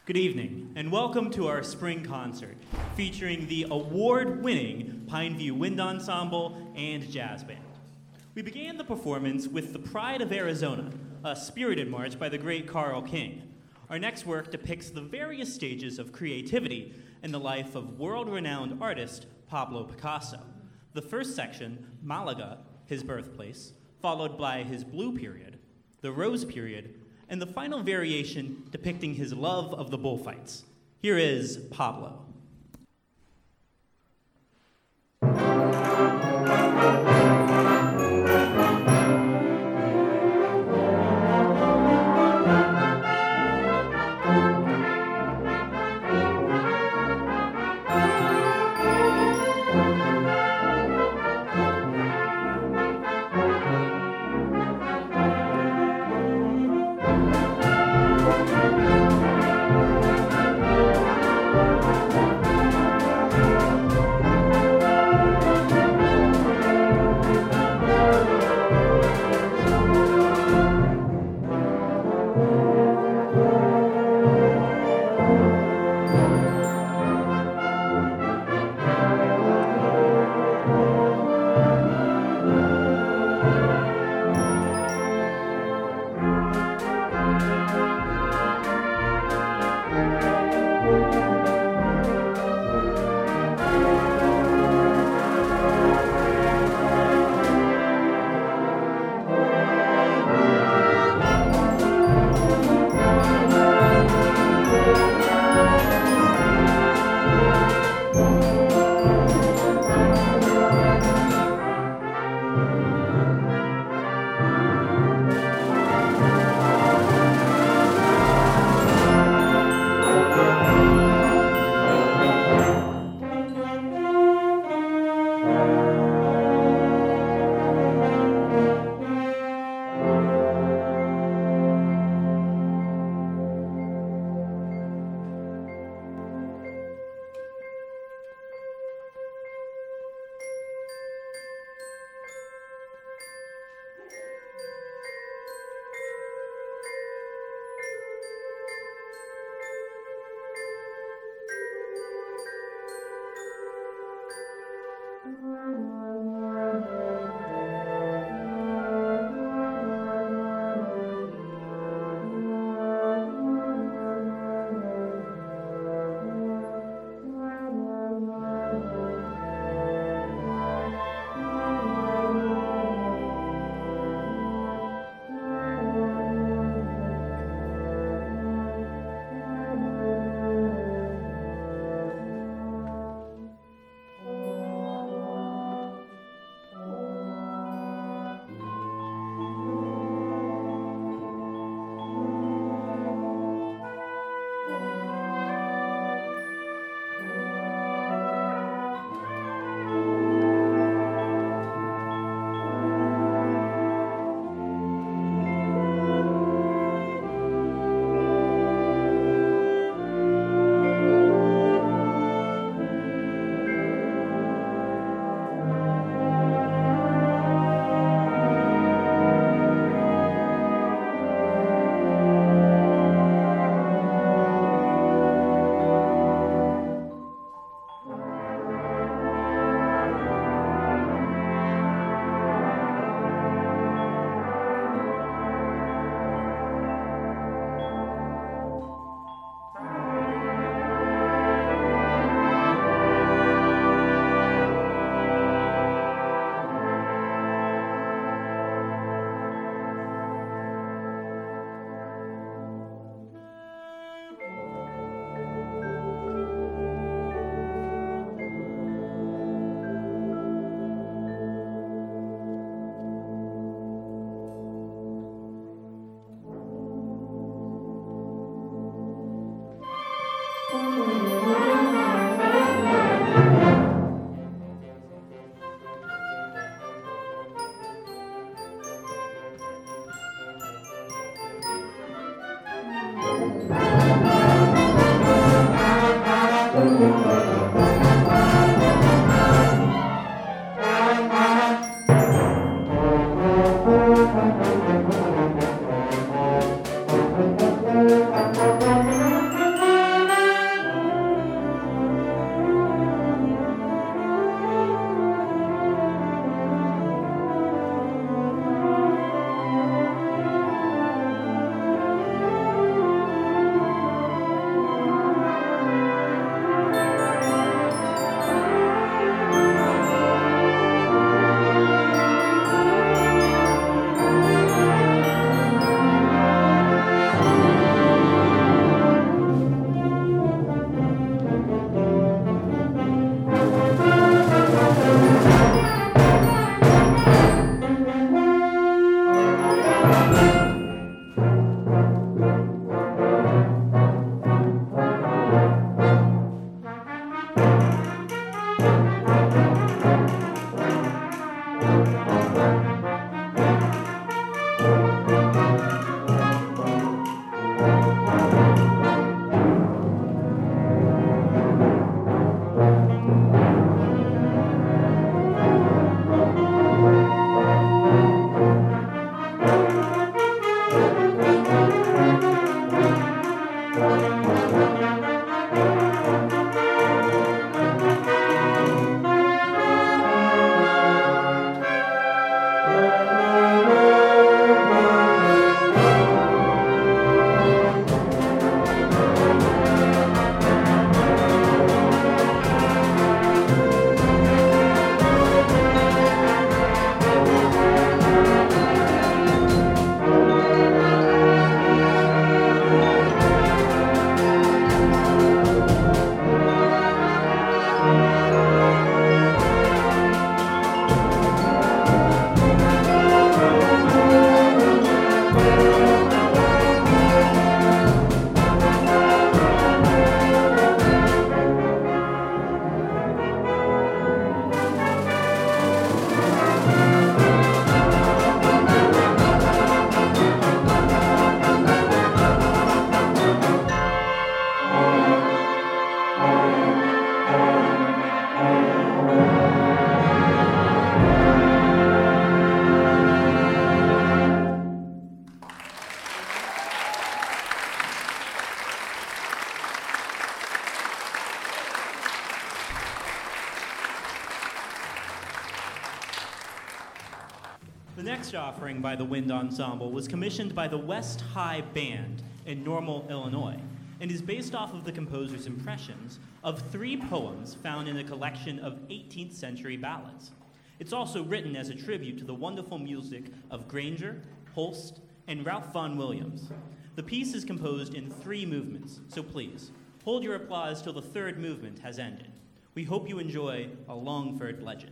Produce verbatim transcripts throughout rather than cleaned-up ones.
Good evening, and welcome to our spring concert, featuring the award-winning Pineview Wind Ensemble and Jazz Band. We began the performance with The Pride of Arizona, a spirited march by the great Carl King. Our next work depicts the various stages of creativity in the life of world-renowned artist Pablo Picasso. The first section, Malaga, his birthplace, followed by his Blue Period, the Rose Period, and the final variation depicting his love of the bullfights. Here is Pablo. Thank you. The next offering by the Wind Ensemble was commissioned by the West High Band in Normal, Illinois, and is based off of the composer's impressions of three poems found in a collection of eighteenth century ballads. It's also written as a tribute to the wonderful music of Granger, Holst, and Ralph Vaughan Williams. The piece is composed in three movements, so please, hold your applause till the third movement has ended. We hope you enjoy A Longford Legend.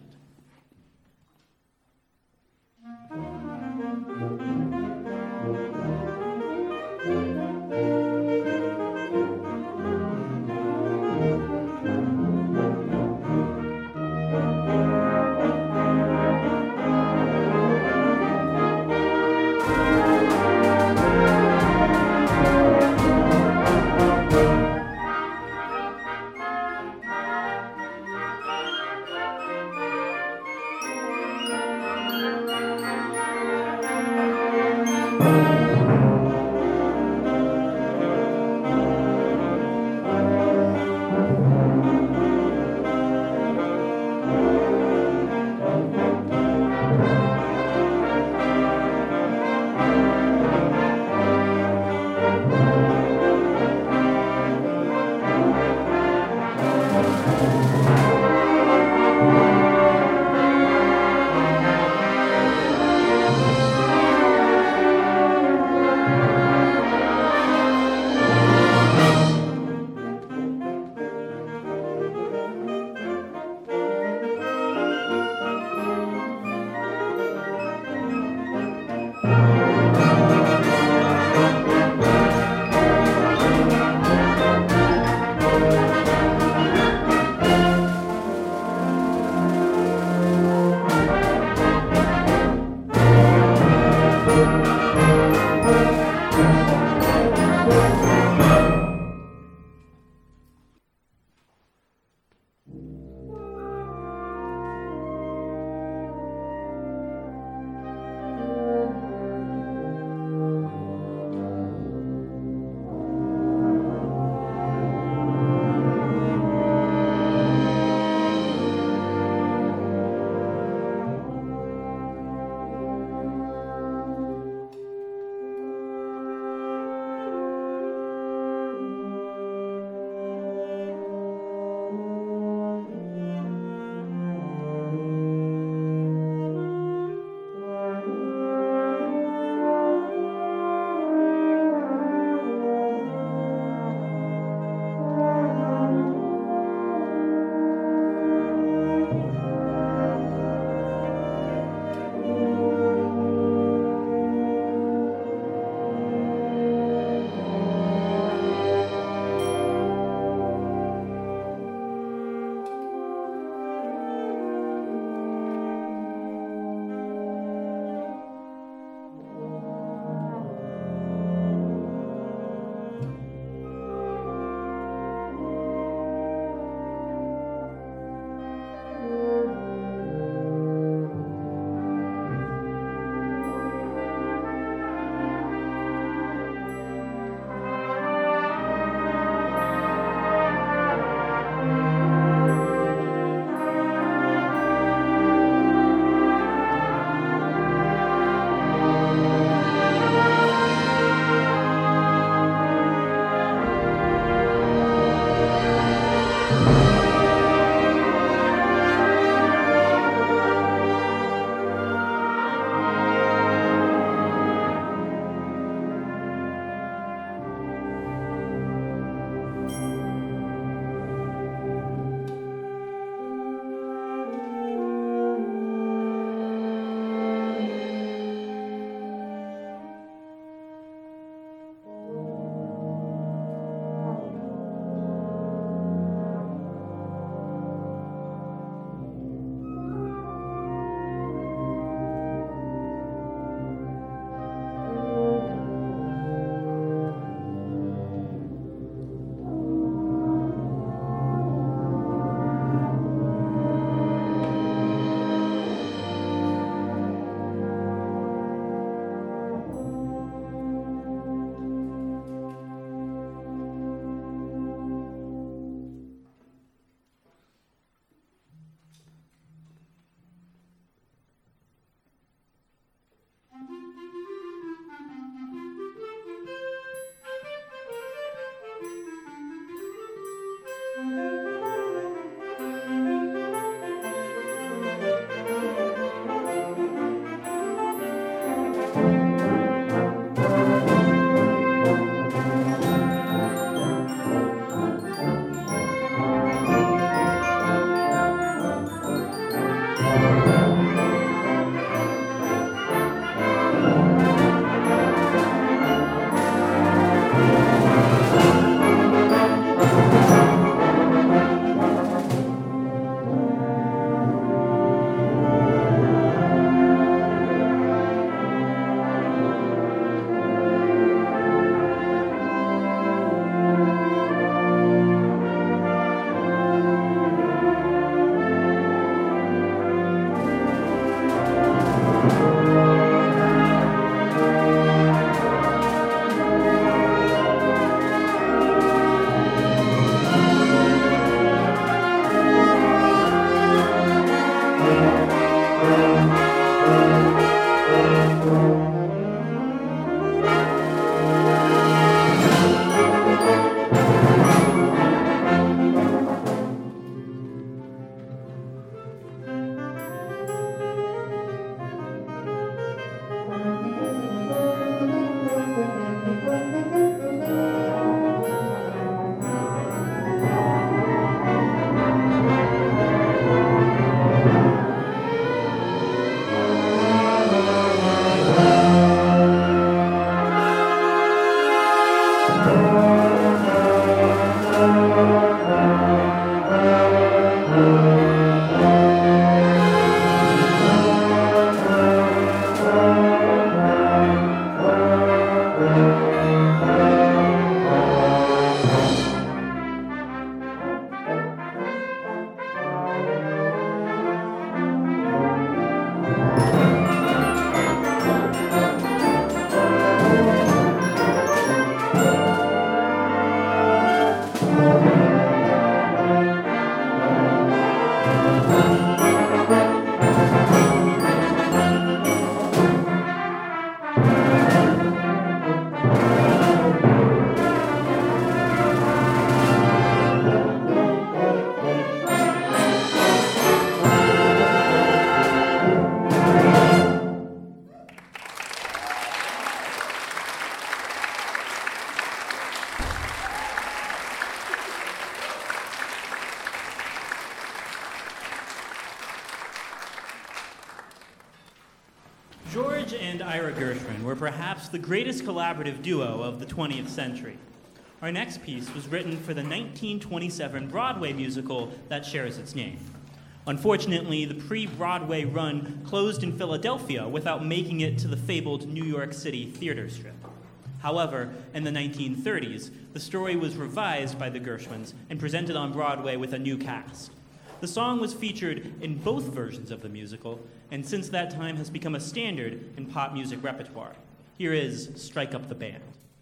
George and Ira Gershwin were perhaps the greatest collaborative duo of the twentieth century. Our next piece was written for the nineteen twenty-seven Broadway musical that shares its name. Unfortunately, the pre-Broadway run closed in Philadelphia without making it to the fabled New York City theater strip. However, in the nineteen thirties, the story was revised by the Gershwins and presented on Broadway with a new cast. The song was featured in both versions of the musical, and since that time has become a standard in pop music repertoire. Here is Strike Up the Band.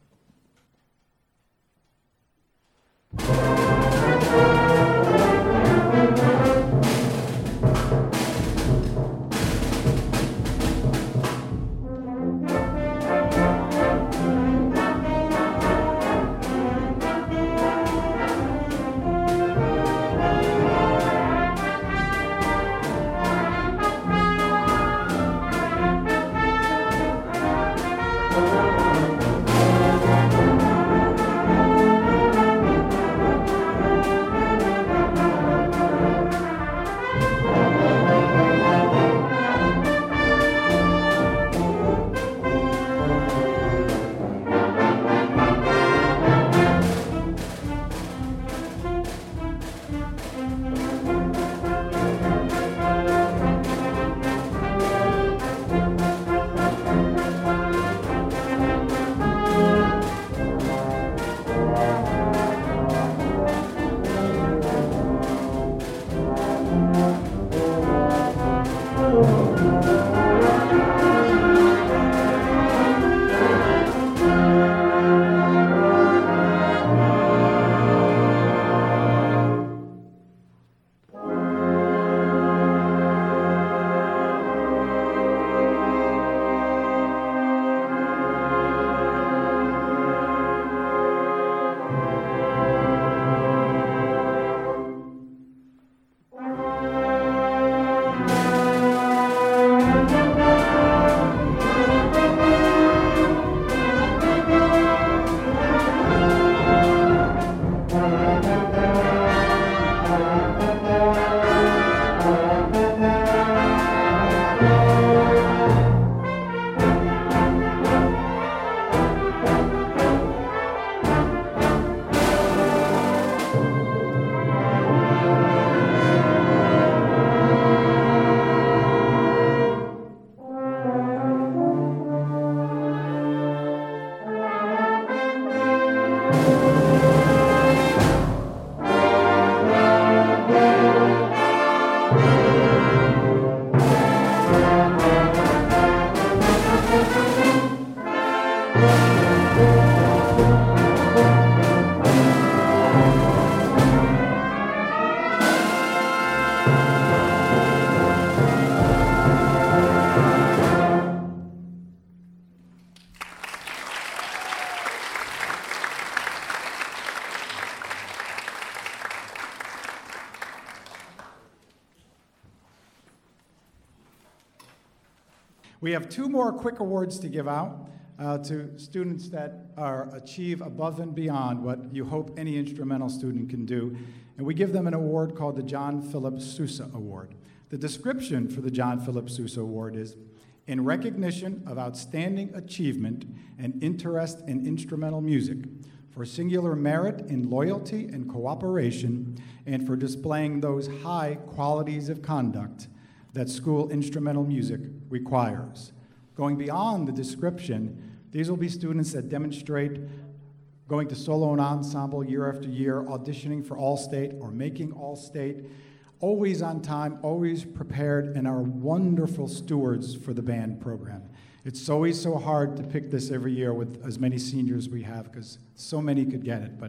We have two more quick awards to give out uh, to students that are achieve above and beyond what you hope any instrumental student can do. And we give them an award called the John Philip Sousa Award. The description for the John Philip Sousa Award is, in recognition of outstanding achievement and interest in instrumental music, for singular merit in loyalty and cooperation, and for displaying those high qualities of conduct that school instrumental music requires. Going beyond the description, these will be students that demonstrate going to solo and ensemble year after year, auditioning for All-State or making All-State, always on time, always prepared, and are wonderful stewards for the band program. It's always so hard to pick this every year with as many seniors we have, because so many could get it, but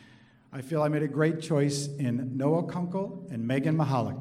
I feel I made a great choice in Noah Kunkel and Megan Mahalik.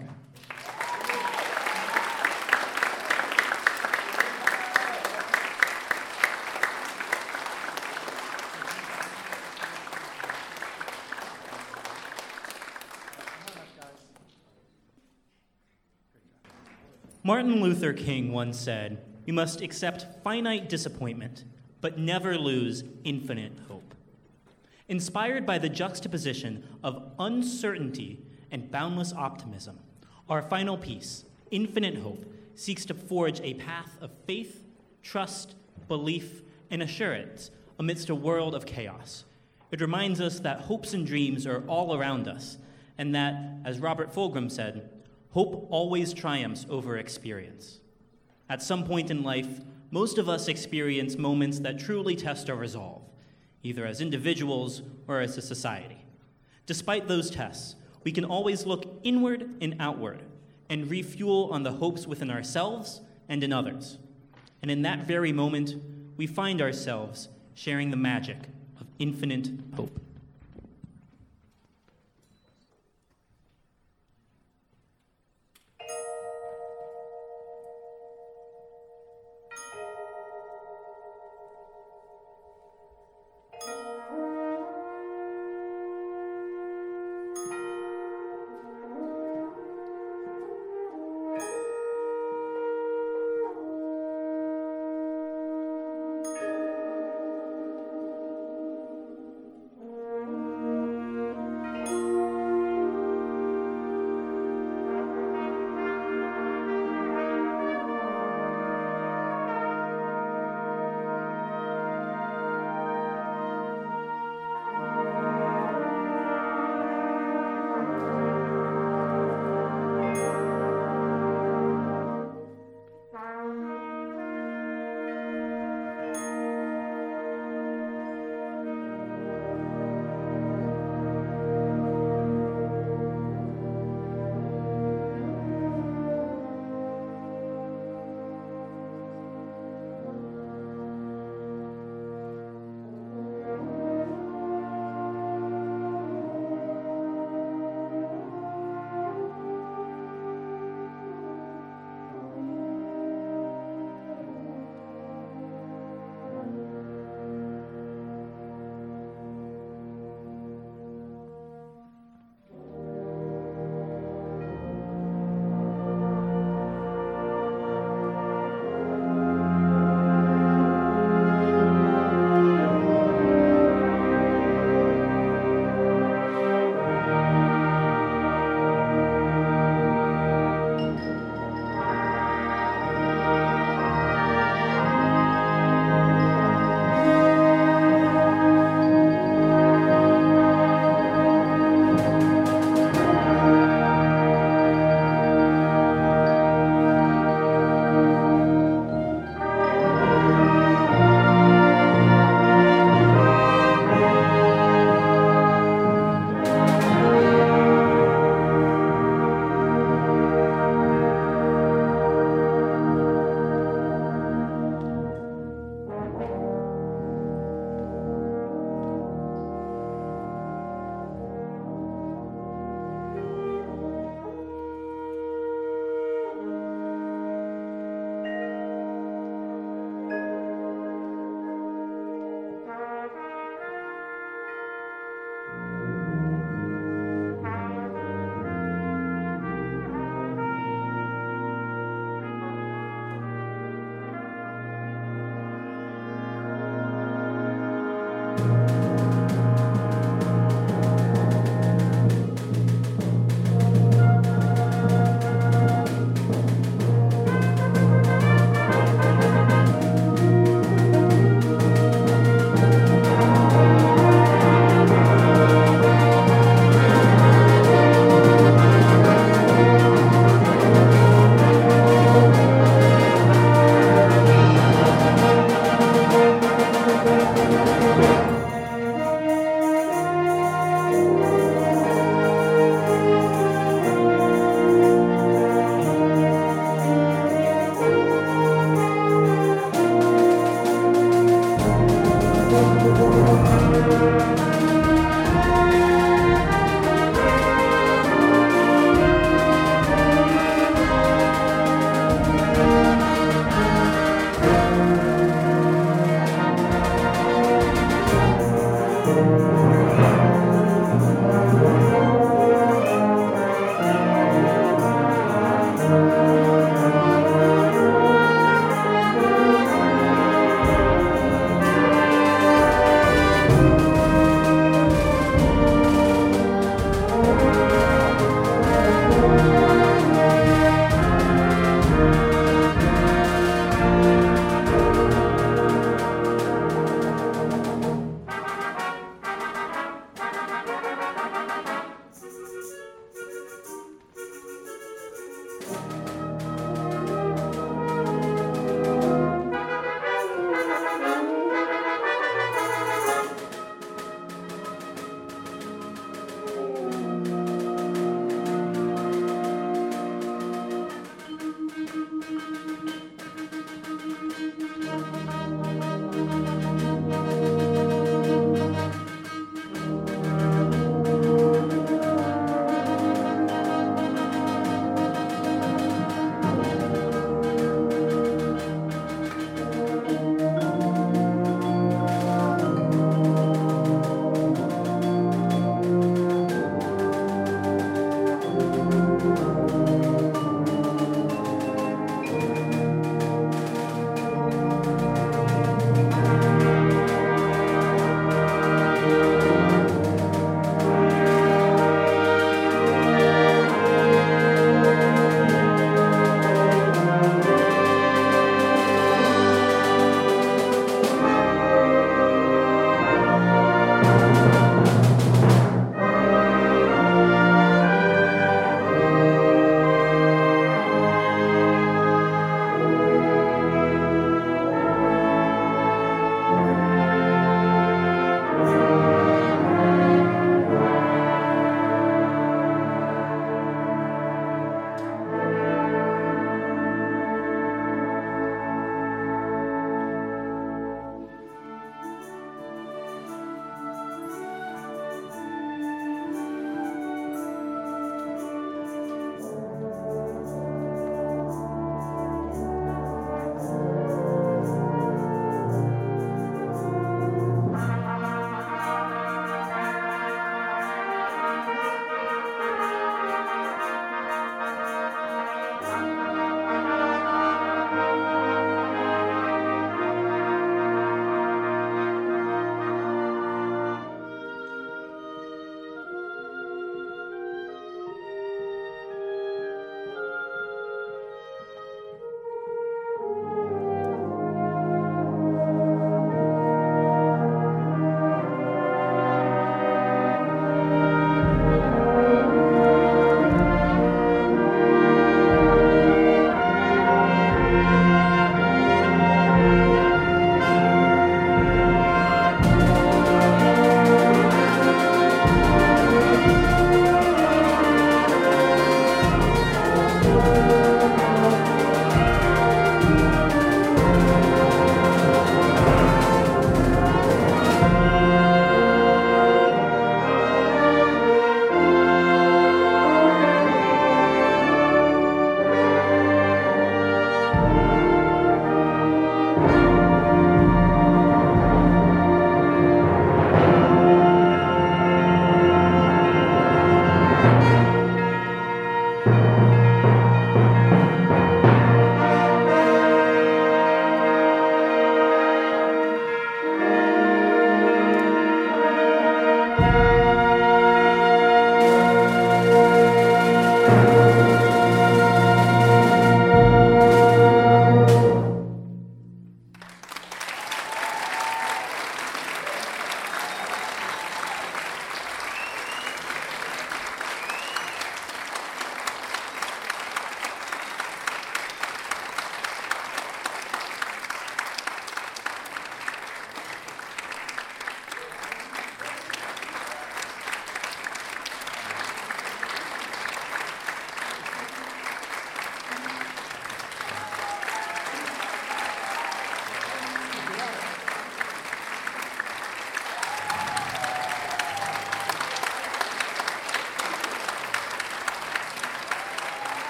Martin Luther King once said, "We must accept finite disappointment, but never lose infinite hope." Inspired by the juxtaposition of uncertainty and boundless optimism, our final piece, Infinite Hope, seeks to forge a path of faith trust, belief, and assurance amidst a world of chaos. It reminds us that hopes and dreams are all around us, and that, as Robert Fulghum said, hope always triumphs over experience. At some point in life, most of us experience moments that truly test our resolve, either as individuals or as a society. Despite those tests, we can always look inward and outward and refuel on the hopes within ourselves and in others. And in that very moment, we find ourselves sharing the magic of infinite hope.